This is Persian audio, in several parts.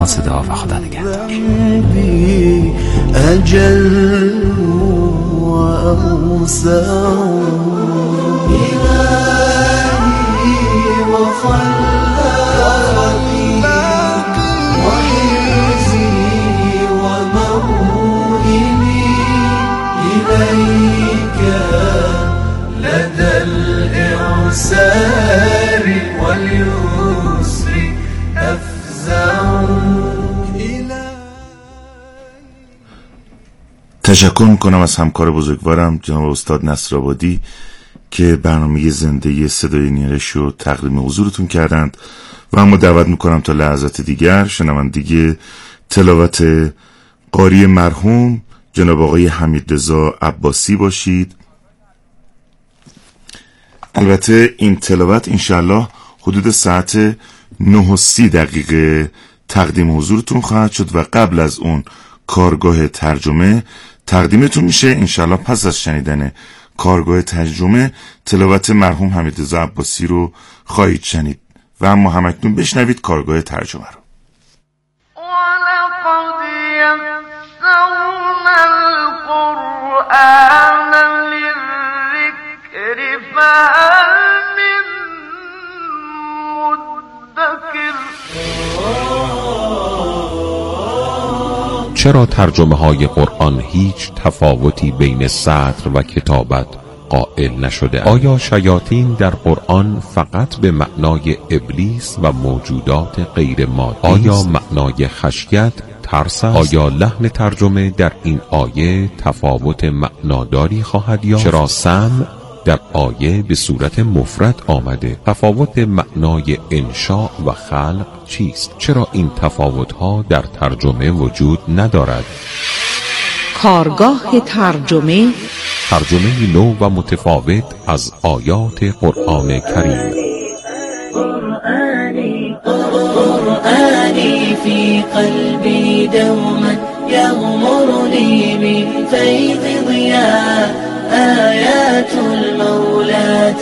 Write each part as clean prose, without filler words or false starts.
صدا و خدا نگهدار. أجل وأوسع إلهي وخلاقي وحرزي وموئلي إليك لدى الإعسار واليسر أفزع. تشکر میکنم از همکار بزرگوارم جناب استاد نصرآبادی که برنامه زنده صدای نیرش رو تقدیم حضورتون کردند و اما دعوت میکنم تا لحظات دیگر شنوندگی تلاوت قاری مرحوم جناب آقای حمیدرضا عباسی باشید. البته این تلاوت انشالله حدود ساعت 9:30 تقدیم حضورتون خواهد شد و قبل از اون کارگاه ترجمه تقدیمتون میشه. انشالله پس از شنیدن کارگاه ترجمه تلاوت مرحوم حمیدرضا عباسی رو خواهید شنید و اما همکنون بشنوید کارگاه ترجمه رو. ولقد يسرنا القرآن للذكر فهل من مدكر. چرا ترجمه های قرآن هیچ تفاوتی بین سطر و کتابت قائل نشده؟ آیا شیاطین در قرآن فقط به معنای ابلیس و موجودات غیر مادی؟ آیا معنای خشیت ترس است؟ آیا لحن ترجمه در این آیه تفاوت معناداری خواهد یافت؟ چرا سمع در آیه به صورت مفرد آمده؟ تفاوت معنای انشاء و خلق چیست؟ چرا این تفاوت‌ها در ترجمه وجود ندارد؟ کارگاه ترجمه نو و متفاوت از آیات قرآن کریم. قرآني في قلبي دوما يغمرني من فيض ضياء آيات المولى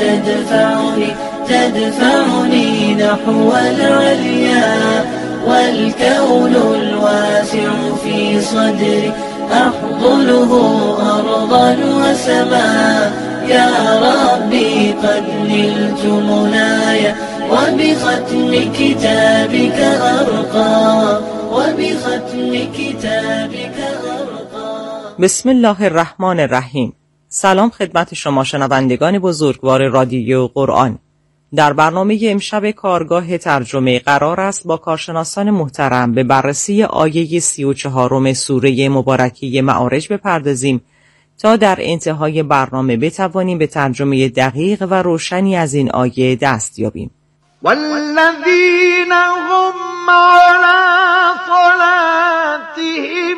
تدفعني نحو العليا والكون الواسع في صدري أحضنه أرضا وسماء يا ربي قد نلت منايا وبختم كتابك أرقى بسم الله الرحمن الرحیم. سلام خدمت شما شنوندگان بزرگوار رادیو قرآن. در برنامه امشب کارگاه ترجمه قرار است با کارشناسان محترم به بررسی آیه 34 سوره مبارکه معارج بپردازیم تا در انتهای برنامه بتوانیم به ترجمه دقیق و روشنی از این آیه دست یابیم. والذین هم على صلاتهم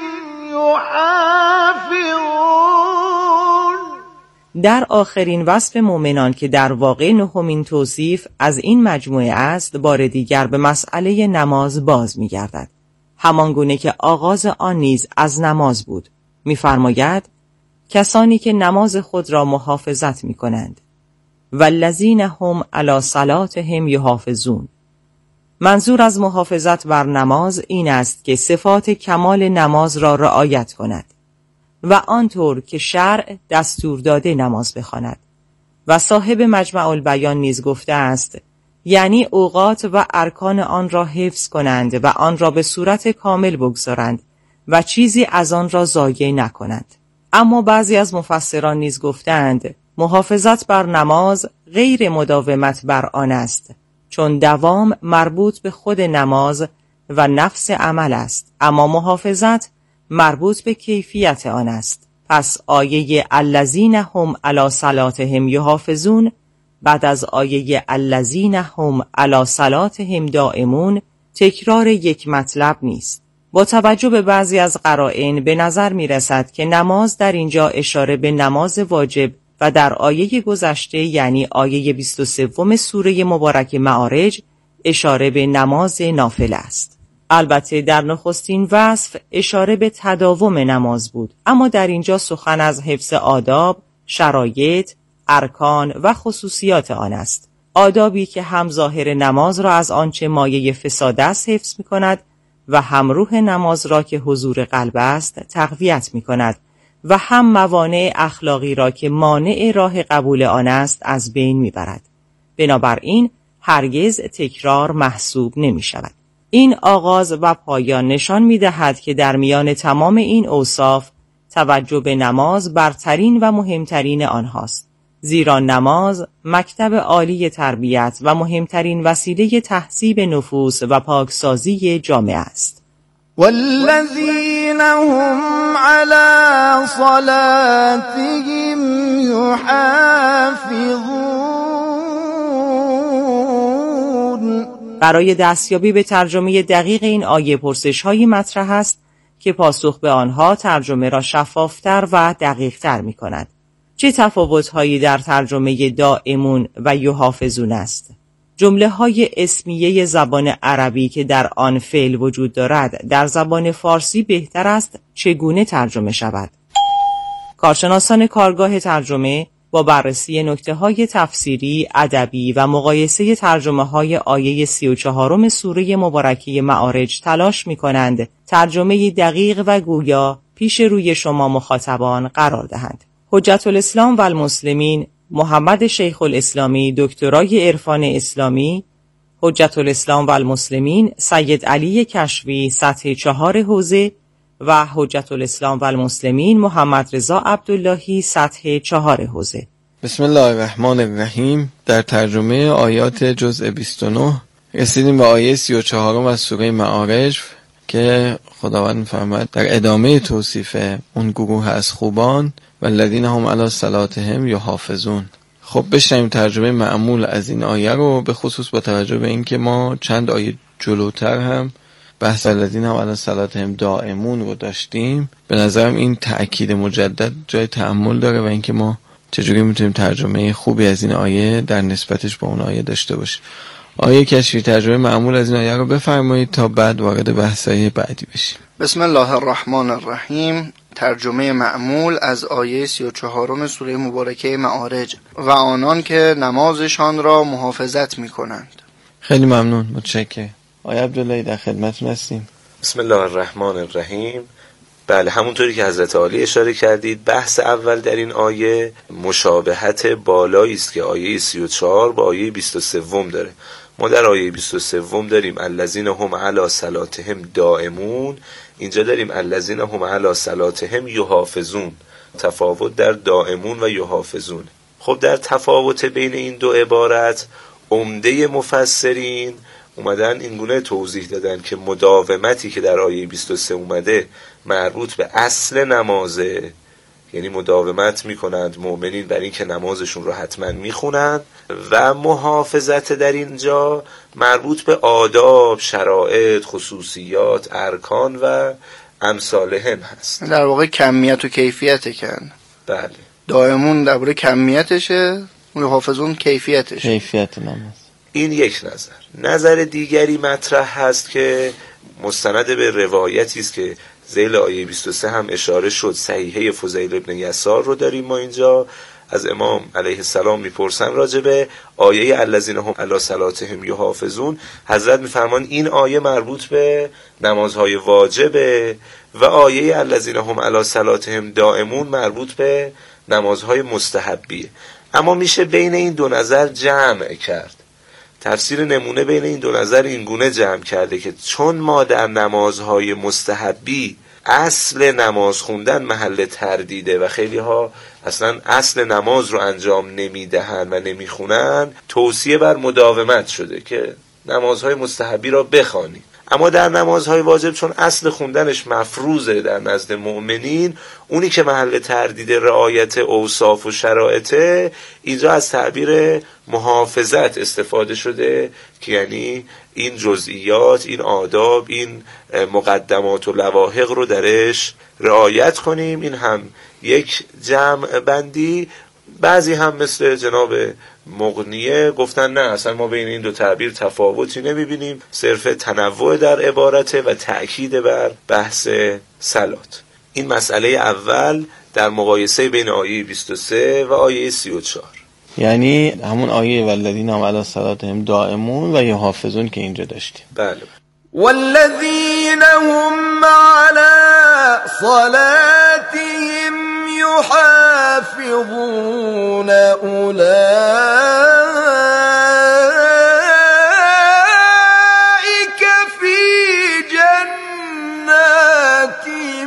یحافظون. در آخرین وصف مؤمنان که در واقع نهمین توصیف از این مجموعه است، بار دیگر به مسئله نماز باز می‌گردد، همانگونه که آغاز آن نیز از نماز بود. می‌فرماید کسانی که نماز خود را محافظت می‌کنند. والذین هم علی صلاتهم یحافظون. منظور از محافظت بر نماز این است که صفات کمال نماز را رعایت کند و آنطور که شرع دستور داده نماز بخواند. و صاحب مجمع البیان نیز گفته است یعنی اوقات و ارکان آن را حفظ کنند و آن را به صورت کامل بگذارند و چیزی از آن را ضایع نکنند. اما بعضی از مفسران نیز گفتند محافظت بر نماز غیر مداومت بر آن است، چون دوام مربوط به خود نماز و نفس عمل است، اما محافظت مربوط به کیفیت آن است. پس آیه الذین هم علی صلاتهم یحافظون بعد از آیه الذین هم علی صلاتهم دائمون تکرار یک مطلب نیست. با توجه به بعضی از قرائن به نظر می رسد که نماز در اینجا اشاره به نماز واجب و در آیه گذشته یعنی آیه 23 سوره مبارک معارج اشاره به نماز نافله است. البته در نخستین وصف اشاره به تداوم نماز بود، اما در اینجا سخن از حفظ آداب، شرایط، ارکان و خصوصیات آن است. آدابی که هم ظاهر نماز را از آنچه مایه فساد است حفظ می کند و هم روح نماز را که حضور قلب است تقویت می کند و هم موانع اخلاقی را که مانع راه قبول آن است از بین می برد. بنابراین هرگز تکرار محسوب نمی شود. این آغاز و پایان نشان می دهد که در میان تمام این اوصاف توجه به نماز برترین و مهمترین آنهاست، زیرا نماز مکتب عالی تربیت و مهمترین وسیله تهذیب نفوس و پاکسازی جامعه است. والذین هم علی صلاتهم یحافظون. برای دستیابی به ترجمه دقیق این آیه پرسش‌هایی مطرح است که پاسخ به آنها ترجمه را شفافتر و دقیق‌تر می‌کند. چه تفاوت‌هایی در ترجمه دائمون و یحافظون است؟ جمله‌های اسمیه زبان عربی که در آن فعل وجود دارد در زبان فارسی بهتر است چگونه ترجمه شود؟ کارشناسان کارگاه ترجمه با بررسی نکته‌های تفسیری، ادبی و مقایسه ترجمه‌های آیه 34 سوره مبارکه معارج تلاش می‌کنند ترجمه دقیق و گویا پیش روی شما مخاطبان قرار دهند. حجت الاسلام و المسلمین محمد شیخ الاسلامی دکترای عرفان اسلامی، حجت الاسلام و المسلمین سید علی کشوی سطح 4 حوزه و حجت الاسلام و المسلمین محمد رضا عبداللهی سطح 4 حوزه. بسم الله الرحمن الرحیم. در ترجمه آیات جزء 29 رسیدیم به آیه 34 از سوره معارج که خداوند می‌فرماید در ادامه توصیف اون گروه از خوبان والذین هم علی صلاتهم یحافظون. خب بشنویم ترجمه معمول از این آیه رو، به خصوص با توجه به اینکه ما چند آیه جلوتر هم بحث الذین هم علی صلاتهم دائمون رو داشتیم. به نظرم این تأکید مجدد جای تأمل داره و اینکه ما چجوری میتونیم ترجمه خوبی از این آیه در نسبتش با اون آیه داشته باشیم. آیه کشفی ترجمه معمول از این آیه رو بفرمایید تا بعد وارد بحث‌های بعدی بشیم. بسم الله الرحمن الرحیم. ترجمه معمول از آیه 34 سوره مبارکه معارج: و آنان که نمازشان را محافظت می‌کنند. خیلی ممنون، متشکرم. آیه عبداللهی در خدمتتون هستیم. بسم الله الرحمن الرحیم. بله، همونطوری که حضرت عالی اشاره کردید، بحث اول در این آیه مشابهت بالایی است که آیه 34 با آیه 23 داره. ما در آیه 23 داریم الذین هم علی صلاتهم دائمون، اینجا داریم الذین هم علی صلاتهم یحافظون. تفاوت در دائمون و یحافظون. خب در تفاوت بین این دو عبارت عمده مفسرین اومدن اینگونه توضیح دادن که مداومتی که در آیه 23 اومده مربوط به اصل نمازه، یعنی مداومت میکنند مؤمنین بر این که نمازشون رو حتما میخونند، و محافظت در اینجا مربوط به آداب، شرائط، خصوصیات، ارکان و امثالهم هست. در واقع کمیت و کیفیت کن. بله. دائمون درباره کمیتشه، محافظون کیفیتشه. کیفیت نماز. این یک نظر دیگری مطرح هست که مستند به روایتی است که ذیل آیه 23 هم اشاره شد، صحیحه فضیل ابن یسار رو داریم ما اینجا. از امام علیه السلام میپرسن راجبه آیه الذین هم علی صلاتهم یحافظون. حضرت میفرمان این آیه مربوط به نمازهای واجبه و آیه الذین هم علی صلاتهم دائمون مربوط به نمازهای مستحبیه. اما میشه بین این دو نظر جمع کرد. تفسیر نمونه بین این دو نظر این گونه جمع کرده که چون ما در نمازهای مستحبی اصل نماز خوندن محل تردیده و خیلی ها اصلا اصل نماز رو انجام نمیدهن و نمیخونن، توصیه بر مداومت شده که نمازهای مستحبی را بخوانید. اما در نمازهای واجب چون اصل خوندنش مفروضه در نزد مؤمنین، اونی که محل تردید رعایت اوصاف و شرایطه، اینجا از تعبیر محافظت استفاده شده که یعنی این جزئیات، این آداب، این مقدمات و لواحق رو درش رعایت کنیم. این هم یک جمع بندی. بعضی هم مثل جناب مغنیه گفتن نه، اصلا ما بین این دو تعبیر تفاوتی نمیبینیم، صرف تنوع در عبارته و تأکید بر بحث صلات. این مسئله اول در مقایسه بین آیه 23 و آیه 34، یعنی همون آیه والذین هم علی صلاتهم دائمون و یحافظون که اینجا داشتیم. بله. والذين هم على صلاتهم يحافظون أولئك في جنات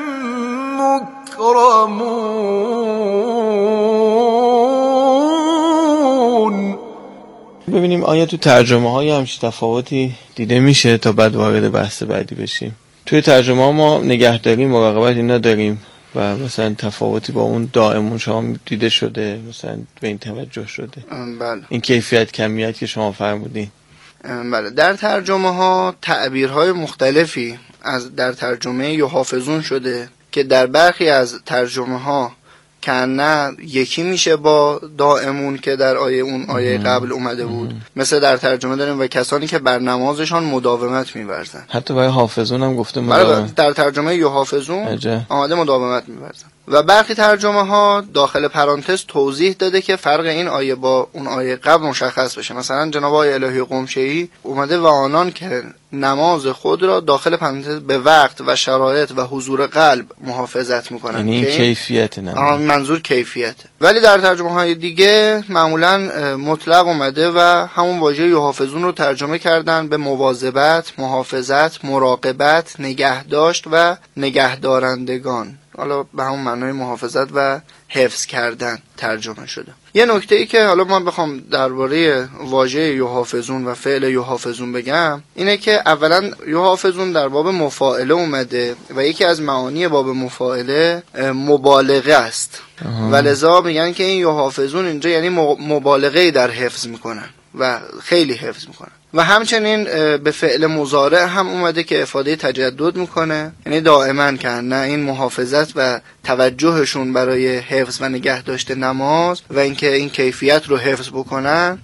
مكرمون. ببینیم آیا تو ترجمه های همچین تفاوتی دیده میشه تا بعد وارد بحث بعدی بشیم. توی ترجمه ها ما نگهداری مراقبت اینا داریم و مثلا تفاوتی با اون دائمون شما دیده شده، مثلا به این توجه شده؟ بله. این کیفیت کمیت که شما فرمودین. بله، در ترجمه ها تعبیرهای مختلفی در ترجمه یحافظون شده که در برخی از ترجمه ها که نه یکی میشه با دائمون که در اون آیه قبل اومده بود. مثل در ترجمه داریم و کسانی که بر نمازشان مداومت می‌ورزند. حتی برای حافظون هم گفته مداومت. در ترجمه یحافظون آمده مداومت می‌ورزند. و برخی ترجمه ها داخل پرانتز توضیح داده که فرق این آیه با اون آیه قبل مشخص بشه. مثلا جناب آقای الهی قمشه‌ای اومده و آنان که نماز خود را داخل پرانتز به وقت و شرایط و حضور قلب محافظت میکنن. یعنی این کیفیت نماز. منظور کیفیت. ولی در ترجمه های دیگه معمولا مطلق اومده و همون واژه یحافظون رو ترجمه کردن به مواظبت، محافظت، مراقبت، نگهداشت و نگهدارندگان. حالا به همون معنای محافظت و حفظ کردن ترجمه شده. یه نکته ای که حالا من بخوام درباره واژه یحافظون و فعل یحافظون بگم اینه که اولا یحافظون در باب مفاعله اومده و یکی از معانی باب مفاعله مبالغه است و لذا میگن که این یحافظون اینجا یعنی مبالغه در حفظ میکنن و خیلی حفظ میکنن. و همچنین به فعل مضارع هم اومده که افاده تجدد میکنه، یعنی دائما که نه این محافظت و توجهشون برای حفظ و نگهداشت نماز و اینکه این کیفیت رو حفظ بکنن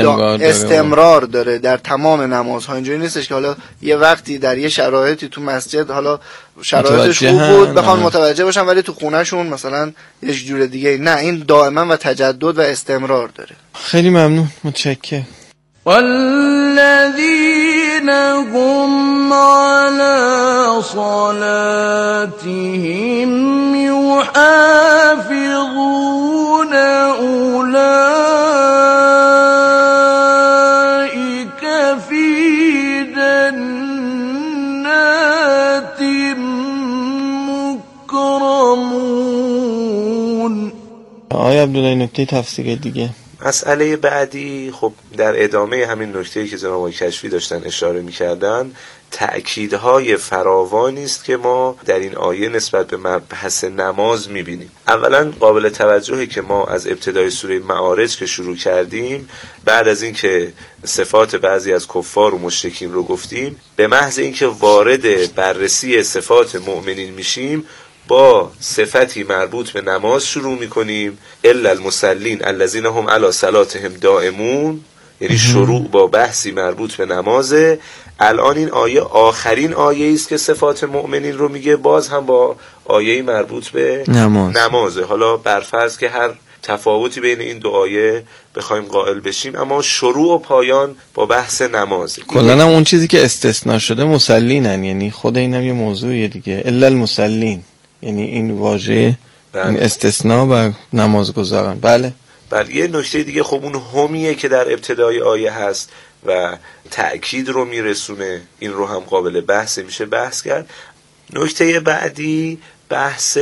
استمرار داره در تمام نمازها. اینجوری نیستش که حالا یه وقتی در یه شرایطی تو مسجد حالا شرایطش خوب بود بخوان متوجه باشن ولی تو خونهشون مثلا یه جور دیگه. نه، این دائما و تجدد و استمرار داره. خیلی ممنون، متشکرم. والذين هم على صلاتهم يحافظون أولئك في جنات مكرمون. آقای عبدالله نکته تفسیر دیگه. مسئله بعدی خب در ادامه همین نکته‌ای که جناب آقای کشفی داشتن اشاره می‌کردن، تأکیدهای فراوانی است که ما در این آیه نسبت به مبحث نماز می‌بینیم. اولا قابل توجهه که ما از ابتدای سوره معارج که شروع کردیم، بعد از اینکه صفات بعضی از کفار و مشرکین رو گفتیم، به محض اینکه وارد بررسی صفات مؤمنین میشیم با صفتی مربوط به نماز شروع میکنیم، الا المصلین الذین هم علی صلاتهم دائمون، یعنی شروع با بحثی مربوط به نمازه. الان این آیه آخرین آیه است که صفات مؤمنین رو میگه، باز هم با آیه مربوط به نمازه. حالا برفرض که هر تفاوتی بین این دو آیه بخوایم قائل بشیم، اما شروع و پایان با بحث نمازه. کلاً هم اون چیزی که استثناء شده مسلینن، یعنی خود اینم یه موضوعیه دیگه، الا المصلین، یعنی این واژه این استثناء بر نمازگزاران. بله. یه نکته دیگه خب اون همیه که در ابتدای آیه هست و تأکید رو میرسونه، این رو هم قابل بحث میشه بحث کرد. نکته بعدی بحث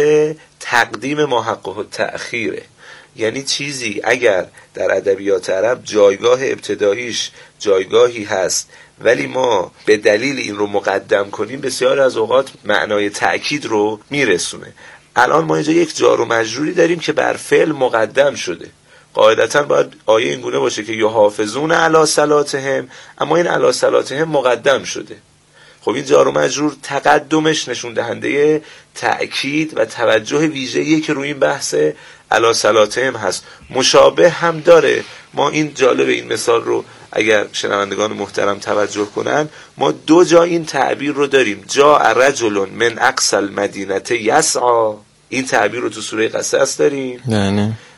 تقدیم ما حقه التأخیره، یعنی چیزی اگر در ادبیات عرب جایگاه ابتداییش جایگاهی هست ولی ما به دلیل این رو مقدم کنیم، بسیار از اوقات معنای تأکید رو میرسونه. الان ما اینجا یک جار و مجروری داریم که بر فعل مقدم شده. قاعدتا باید آیه این گونه باشه که یحافظون علی صلاتهم، اما این علی صلاتهم مقدم شده. خب این جار و مجرور تقدمش نشون دهنده تأکید و توجه ویژه‌ای که روی این بحث علی صلاتهم هست. مشابه هم داره. ما این جالب این مثال رو اگر شنوندگان محترم توجه کنن، ما دو جا این تعبیر رو داریم. جاء رجل من اقصى المدینه یسعی، این تعبیر رو تو سوره قصص داریم. نه.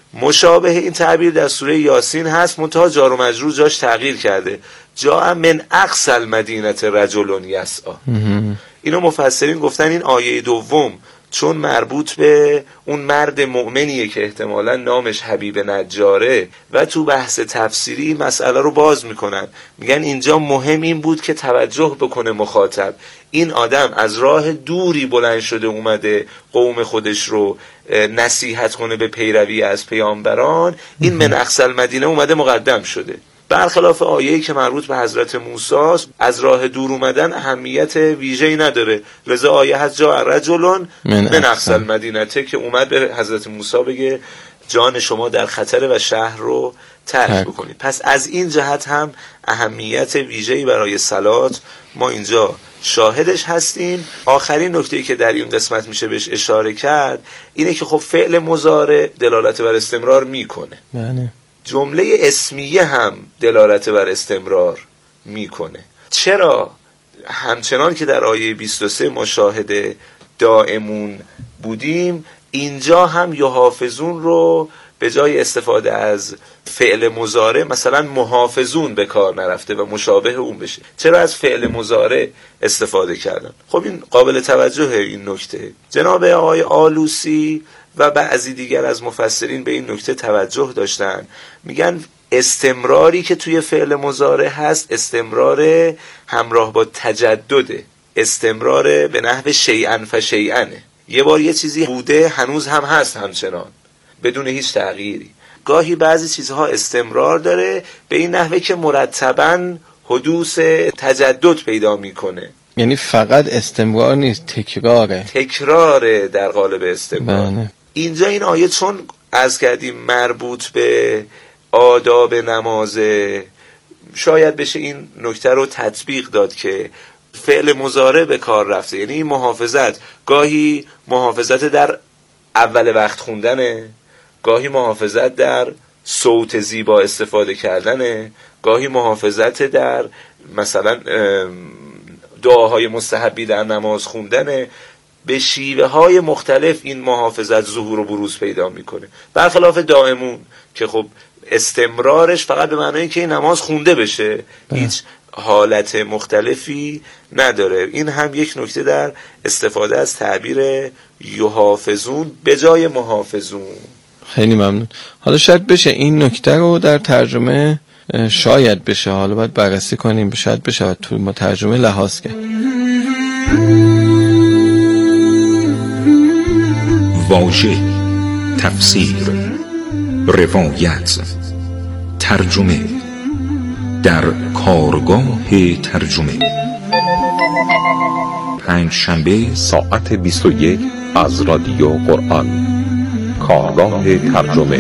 مشابه این تعبیر در سوره یاسین هست، منتها جار و مجرور جاش تغییر کرده. جاء من اقصی المدینه رجل یسعی. اینو مفسرین گفتن این آیه دوم چون مربوط به اون مرد مؤمنیه که احتمالاً نامش حبیب نجاره و تو بحث تفسیری مسئله رو باز میکنن، میگن اینجا مهم این بود که توجه بکنه مخاطب، این آدم از راه دوری بلند شده اومده قوم خودش رو نصیحت کنه به پیروی از پیامبران، این من اقصی المدینه اومده مقدم شده. برخلاف آیه‌ای که مربوط به حضرت موسی است، از راه دور اومدن اهمیت ویژه‌ای نداره، لذا آیه هست جاء رجل من اقصی المدینه که اومد به حضرت موسی بگه جان شما در خطر و شهر رو ترک بکنید. پس از این جهت هم اهمیت ویژه‌ای برای صلات ما اینجا شاهدش هستیم. آخرین نکته‌ای که در این قسمت میشه بهش اشاره کرد اینه که خب فعل مضارع دلالت بر استمرار میکنه، جمله اسمیه هم دلالت بر استمرار میکنه. چرا؟ همچنان که در آیه 23 ما شاهد دائمون بودیم، اینجا هم یحافظون رو به جای استفاده از فعل مضارع مثلا محافظون به کار نرفته و مشابه اون بشه. چرا از فعل مضارع استفاده کردن؟ خب این قابل توجهه این نکته. جناب آقای آلوسی و بعضی دیگر از مفسرین به این نکته توجه داشتن، میگن استمراری که توی فعل مضارع هست استمرار همراه با تجدده، استمرار به نحو شیئا فشیئنه، یه بار یه چیزی بوده هنوز هم هست همچنان بدون هیچ تغییری. گاهی بعضی چیزها استمرار داره به این نحوه که مرتباً حدوث تجدد پیدا میکنه، یعنی فقط استمرار نیست، تکراره در قالب استمرار. اینجا این آیه چون عرض کردیم مربوط به آداب نماز، شاید بشه این نکته رو تطبیق داد که فعل مضارع به کار رفته، یعنی این محافظت گاهی محافظت در اول وقت خوندنه، گاهی محافظت در صوت زیبا استفاده کردنه، گاهی محافظت در مثلا دعاهای مستحبی در نماز خوندنه. به شیوه های مختلف این محافظت ظهور و بروز پیدا میکنه، برخلاف دائمون که خب استمرارش فقط به معنی که این نماز خونده بشه، هیچ حالت مختلفی نداره. این هم یک نکته در استفاده از تعبیر یحافظون به جای محافظون. خیلی ممنون. حالا شاید بشه این نکته رو در ترجمه شاید بشه، حالا باید بررسی کنیم، شاید بشه تو ما ترجمه لحاظ کرد. واژه، تفسیر، روایت، ترجمه در کارگاه ترجمه، پنجشنبه ساعت 21 از رادیو قرآن، کارگاه ترجمه.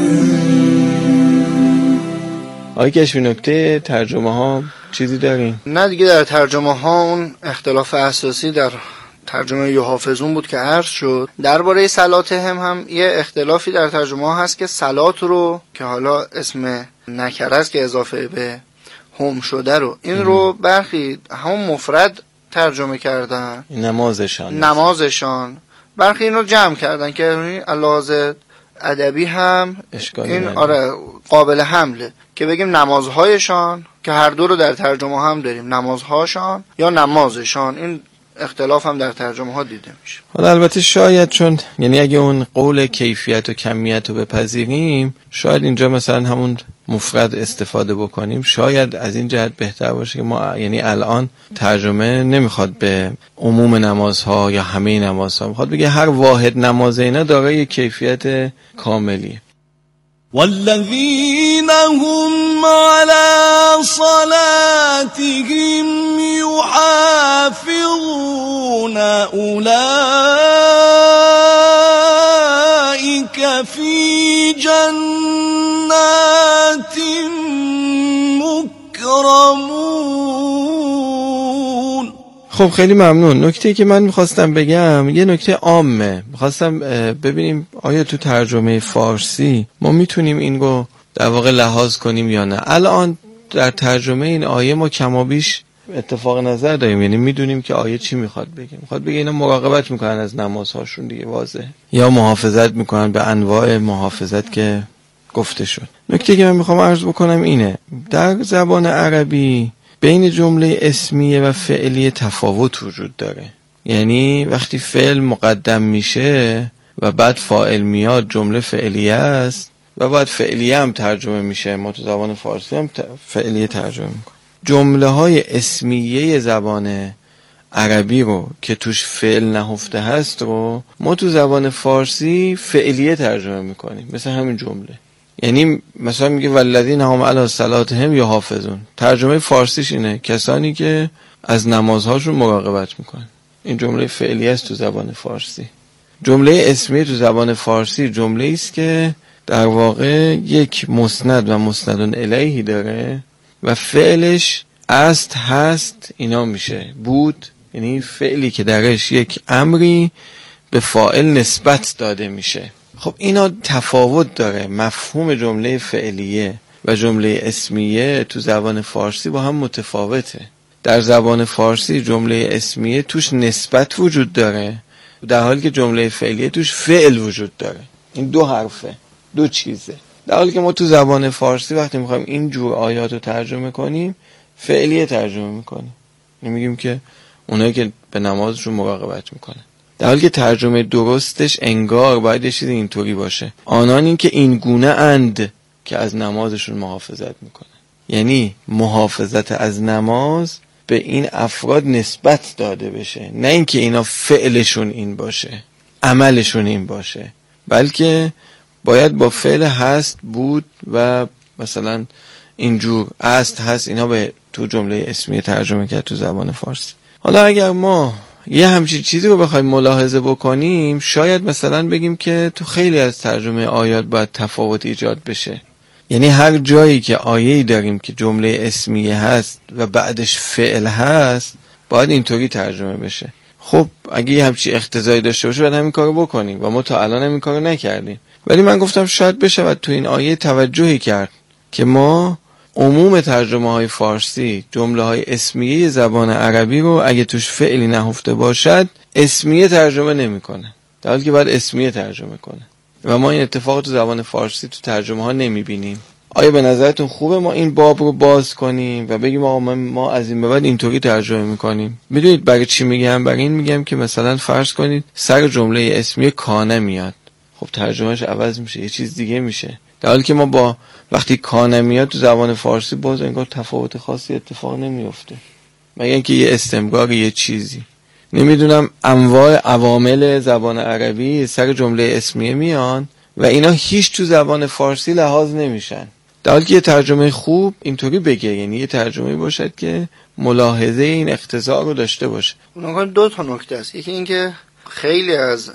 آقای کشفی نکته ترجمه ها چیزی دارین؟ نه دیگه، در ترجمه ها اون اختلاف اساسی در ترجمه یحافظون بود که عرض شد. درباره صلات هم یه اختلافی در ترجمه ها هست که صلات رو که حالا اسم نکره است که اضافه به هم شده رو، این رو برخی همون مفرد ترجمه کردن، نمازشان، برخی این رو جمع کردن که لحاظ ادبی هم این قابل حمله که بگیم نمازهایشان، که هر دو رو در ترجمه هم داریم، نمازهاشان یا نمازشان. این اختلاف هم در ترجمه ها دیده میشه. حالا البته شاید چون یعنی اگه اون قول کیفیت و کمیت رو بپذیریم، شاید اینجا مثلا همون مفرد استفاده بکنیم، شاید از این جهت بهتر باشه که ما یعنی الان ترجمه نمیخواد به عموم نمازها یا همه نمازها، میخواد بگه هر واحد نماز اینا دارای کیفیت کاملیه. والذین هم على صلاتهم يحافظون اولئک فی جنات مکرمون. خب خیلی ممنون. نکته‌ای که من میخواستم بگم یه نکته عامه، میخواستم ببینیم آیا تو ترجمه فارسی ما میتونیم این رو در واقع لحاظ کنیم یا نه. الان در ترجمه این آیه ما کمابیش اتفاق نظر داریم، یعنی میدونیم که آیه چی میخواد بگه. میخواد بگه اینا مراقبت میکنن از نمازهاشون دیگه، واضحه، یا محافظت میکنن به انواع محافظت که گفته شد. نکته که من میخوام عرض بکنم اینه، در زبان عربی بین جمله اسمیه و فعلیه تفاوت وجود داره. یعنی وقتی فعل مقدم میشه و بعد فاعل میاد جمله فعلیه است و بعد فعلیه هم ترجمه میشه. ما تو زبان فارسی هم فعلیه ترجمه میکنیم. جمله های اسمیه زبان عربی رو که توش فعل نهفته هست رو ما تو زبان فارسی فعلیه ترجمه میکنیم، مثل همین جمله. یعنی مثلا میگه والذین هم علی صلاتهم یحافظون، ترجمه فارسیش اینه کسانی که از نمازهاشون مراقبت میکنن. این جمله فعلیه است تو زبان فارسی. جمله اسمیه تو زبان فارسی جمله است که در واقع یک مسند و مسند الیهی داره و فعلش است، هست، اینا میشه. بود یعنی فعلی که درش یک امری به فاعل نسبت داده میشه. خب اینا تفاوت داره. مفهوم جمله فعلیه و جمله اسمیه تو زبان فارسی با هم متفاوته. در زبان فارسی جمله اسمیه توش نسبت وجود داره، در حالی که جمله فعلیه توش فعل وجود داره. این دو حرفه، دو چیزه. در حالی که ما تو زبان فارسی وقتی میخوایم این جور آیات رو ترجمه کنیم فعلیه ترجمه میکنیم، نمیگیم که اونایی که به نمازشون مراقبت میکنن. در حالی که ترجمه درستش انگار باید یه چیز اینطوری باشه، آنان این که این گونه اند که از نمازشون محافظت میکنن. یعنی محافظت از نماز به این افراد نسبت داده بشه، نه اینکه اینا فعلشون این باشه، عملشون این باشه، بلکه باید با فعل هست، بود و مثلا اینجور است، هست، اینا به تو جمله اسمیه ترجمه کرد تو زبان فارسی. حالا اگر ما یه همچین چیزی رو بخوایم ملاحظه بکنیم، شاید مثلا بگیم که تو خیلی از ترجمه آیات باید تفاوت ایجاد بشه. یعنی هر جایی که آیه‌ای داریم که جمله اسمیه هست و بعدش فعل هست باید اینطوری ترجمه بشه. خب اگه یه همچین اقتضایی داشته باشه باید همین کارو بکنیم و ما تا الان همین کارو نکردیم. ولی من گفتم شاید بشه تو این آیه توجهی کرد که ما عموم ترجمه های فارسی جمله های اسمیه زبان عربی رو اگه توش فعلی نهفته باشد اسمیه ترجمه نمی کنه، در حالی که باید اسمیه ترجمه کنه و ما این اتفاق تو زبان فارسی تو ترجمه ها نمی بینیم. آیا به نظرتون خوبه ما این باب رو باز کنیم و بگیم آقا ما از این به بعد اینطوری ترجمه میکنیم؟ میدونید برای چی میگم؟ برای این میگم که مثلا فرض کنید سر جمله اسمیه کانه میاد، خب ترجمهش عوض میشه، یه چیز دیگه میشه، در حالی که ما با وقتی کانه میاد تو زبان فارسی باز انگار تفاوت خاصی اتفاق نمیفته، مگر اینکه یه استمرار یه چیزی. نمیدونم انواع عوامل زبان عربی سر جمله اسمیه میان و اینا هیچ تو زبان فارسی لحاظ نمیشن، در حالی که یه ترجمه خوب اینطوری بگه، یعنی یه ترجمه باشد که ملاحظه این اقتضا رو داشته باشه. اونها دو تا نکته است. یکی این که خیلی از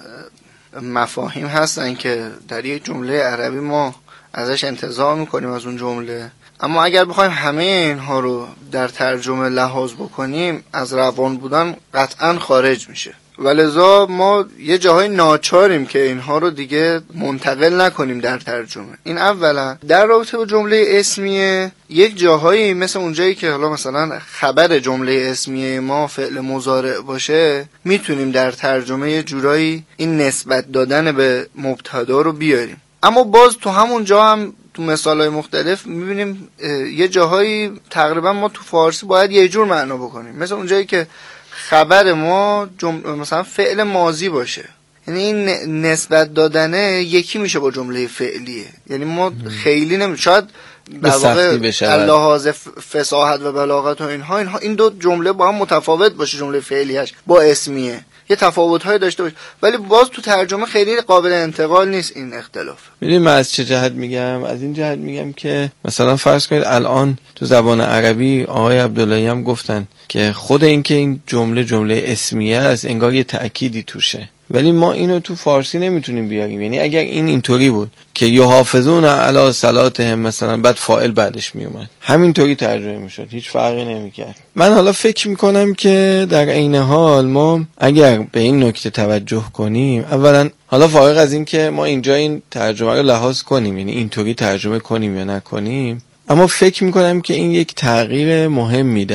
مفاهیم هستن که در یک جمله عربی ما ازش انتظار میکنیم از اون جمله، اما اگر بخوایم همه اینها رو در ترجمه لحاظ بکنیم از روان بودن قطعا خارج میشه و لذا ما یه جاهای ناچاریم که اینها رو دیگه منتقل نکنیم در ترجمه. این اولا. در رابطه با جمله اسمیه یک جاهایی مثل اونجایی که حالا مثلا خبر جمله اسمیه ما فعل مضارع باشه میتونیم در ترجمه یه جورایی این نسبت دادن به مبتدا رو بیاریم، اما باز تو همون جا هم تو مثالهای مختلف میبینیم یه جاهایی تقریبا ما تو فارسی باید یه جور معنا بکنیم، مثل اونجایی که خبر ما مثلا فعل ماضی باشه، یعنی این نسبت دادنه یکی میشه با جمله فعلیه، یعنی ما خیلی شاید در واقع لحاظ فصاحت و بلاغت و اینها این دو جمله با هم متفاوت باشه، جمله فعلیش با اسمیه یه تفاوت‌های داشته باشه، ولی باز تو ترجمه خیلی قابل انتقال نیست این اختلاف. میدونی من از چه جهت میگم؟ از این جهت میگم که مثلا فرض کنید الان تو زبان عربی آقای عبداللهی هم گفتن که خود این که این جمله اسمیه است انگار یه تأکیدی توشه، ولی ما اینو تو فارسی نمیتونیم بیاریم. یعنی اگر این اینطوری بود که یحافظون علی صلاتهم مثلا بعد فاعل بعدش میومد همینطوری ترجمه میشد، هیچ فرقی نمیکرد. من حالا فکر میکنم که در عین حال ما اگر به این نکته توجه کنیم، اولا حالا فارغ از این که ما اینجا این ترجمه رو لحاظ کنیم، یعنی اینطوری ترجمه کنیم یا نکنیم، اما فکر میکنم که این یک تغییر مهمی در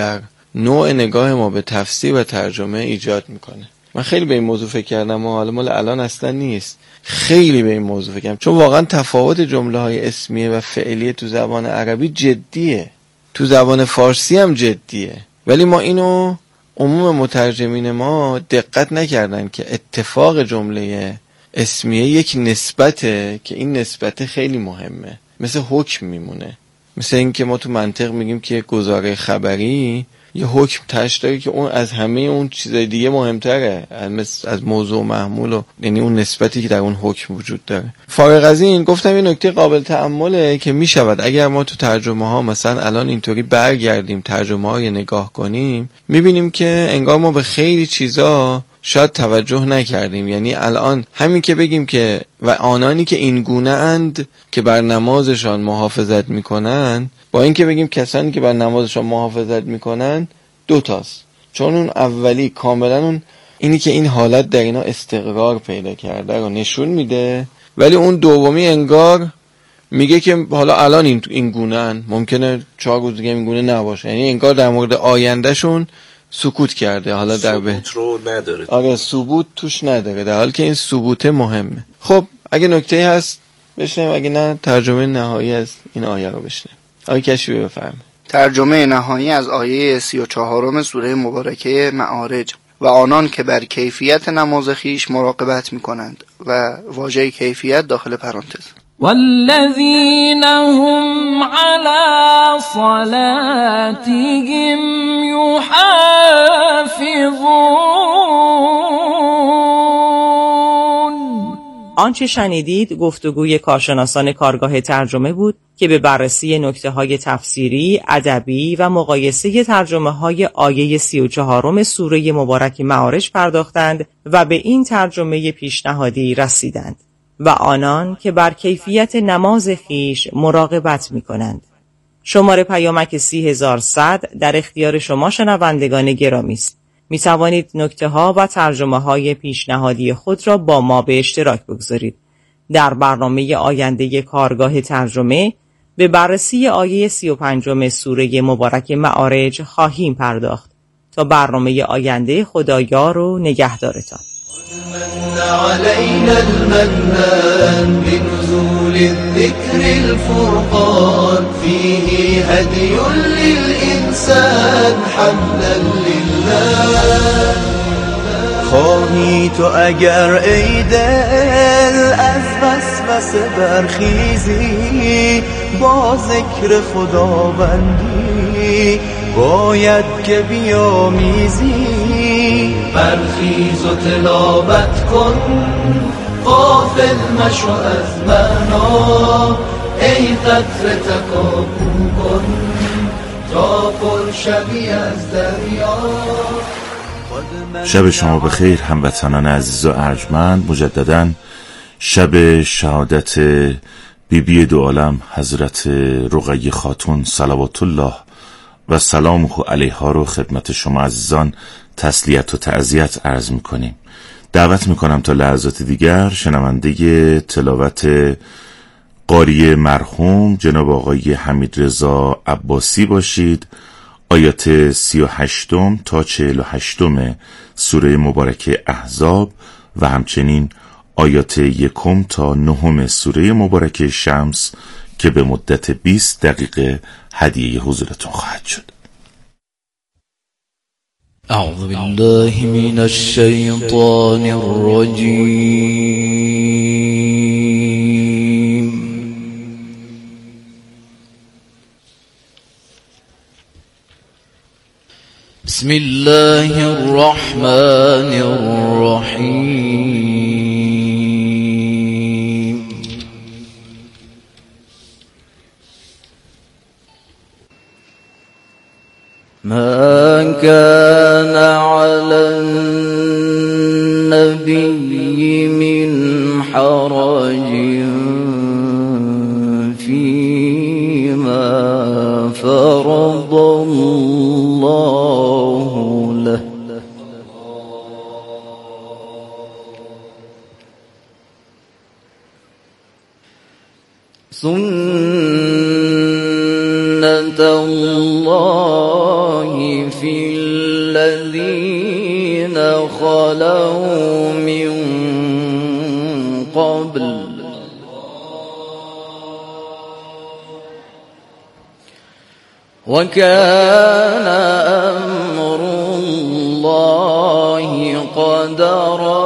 نوع نگاه ما به تفسیر و ترجمه ایجاد میکنه. من خیلی به این موضوع فکر کردم و حالا مال الان اصلا نیست، خیلی به این موضوع فکر کردم، چون واقعا تفاوت جمله های اسمیه و فعلیه تو زبان عربی جدیه، تو زبان فارسی هم جدیه، ولی ما اینو عموم مترجمین ما دقت نکردن که اتفاق جمله اسمیه یک نسبته که این نسبت خیلی مهمه، مثل حکم میمونه، مثل این که ما تو منطق میگیم که گزاره خبری یه حکم تش داره که اون از همه اون چیزای دیگه مهمتره، از موضوع محمول و یعنی اون نسبتی که در اون حکم وجود داره. فارغ از این گفتم یه نکته قابل تأمله که میشود اگر ما تو ترجمه ها مثلا الان اینطوری برگردیم ترجمه های نگاه کنیم، میبینیم که انگار ما به خیلی چیزا شاید توجه نکردیم. یعنی الان همین که بگیم که و آنانی که این گونه اند که بر نمازشان محافظت میکنن، با این که بگیم کسانی که بر نمازشان محافظت میکنن، دو تاست. چون اون اولی کاملا اون اینی که این حالت در اینا استقرار پیدا کرده رو نشون میده، ولی اون دومی انگار میگه که حالا الان این گونه اند، ممکنه 4 روز دیگه این گونه نباشه. یعنی انگار در مورد آیندهشون سکوت کرده، حالا در به ثبوت رو نداره. آره ثبوت توش نداره، در حالی که این ثبوت مهمه. خب اگه نکته هست بشنیم، اگه نه ترجمه نهایی از این آیه رو بشنیم. آیه کشفی بفرمایید. ترجمه نهایی از آیه 34 سوره مبارکه معارج: و آنان که بر کیفیت نماز خیش مراقبت می‌کنند، و واژه کیفیت داخل پرانتز. والذین هم علی صلاتهم یحافظون. آنچه شنیدید گفتگوی کارشناسان کارگاه ترجمه بود که به بررسی نکته‌های تفسیری، ادبی و مقایسه ترجمه‌های آیه 34 سوره مبارک معارج پرداختند و به این ترجمه پیشنهادی رسیدند: و آنان که بر کیفیت نماز خیش مراقبت می‌کنند. شماره پیامک 30100 در اختیار شما شنوندگان گرامی است. می توانید نکته ها و ترجمه های پیشنهادی خود را با ما به اشتراک بگذارید. در برنامه آینده کارگاه ترجمه به بررسی آیه 35 سوره مبارک معارج خواهیم پرداخت. تا برنامه آینده، خدایار و نگهدارتان. من علينا المنان بنزول الذكر الفرقان فيه هدي للإنسان حملا لله. خواهی تو اگر ای دل از وسوسه برخیزی، با ذکر خداوندی باید که بیامیزی. برخیز و تلاوت کن، غافل مشو از معنا، ای قطره تکاپو کن تا پر شوی از دریا. شب شما بخیر هموطنان عزیز و ارجمند. مجدداً شب شهادت بیبی دو عالم حضرت رقیه خاتون صلوات الله و سلامه علیها رو خدمت شما عزیزان تسلیت و تعزیت عرض میکنیم. دعوت میکنم تا لحظات دیگر شنونده تلاوت قاری مرحوم جناب آقای حمیدرضا عباسی باشید. آیات 38 تا 48 سوره مبارکه احزاب و همچنین آیات 1 تا 9 سوره مبارکه شمس که به مدت 20 دقیقه هدیه حضورتون خواهد شد. اعوذ بالله من الشیطان الرجیم. بسم الله الرحمن الرحیم. ما كان على النبي من حرج فيما فرض الله له. سنة الله في من قبل وكان أمر الله قدرا